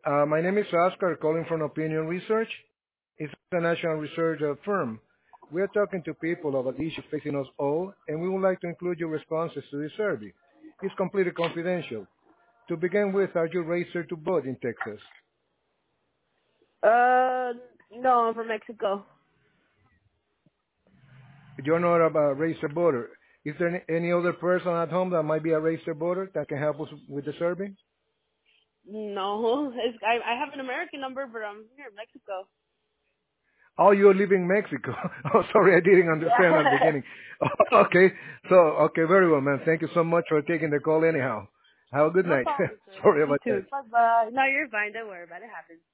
My name is Oscar, calling from Opinion Research. It's a national research firm. We are talking to people about issues facing us all, and we would like to include your responses to this survey. It's completely confidential. To begin with, are you registered to vote in Texas? Uh, no, I'm from Mexico. You're not a registered voter. Is there any other person at home that might be a registered voter that can help us with the survey? No, I have an American number, but I'm here in Mexico. Oh, you live in Mexico. Oh, sorry, I didn't understand at the Yeah. beginning. Okay, okay, very well, man. Thank you so much for taking the call anyhow. Have a good No night. problem, sir. Sorry You about too. that. Bye bye. No, you're fine. Don't worry about it. It happens.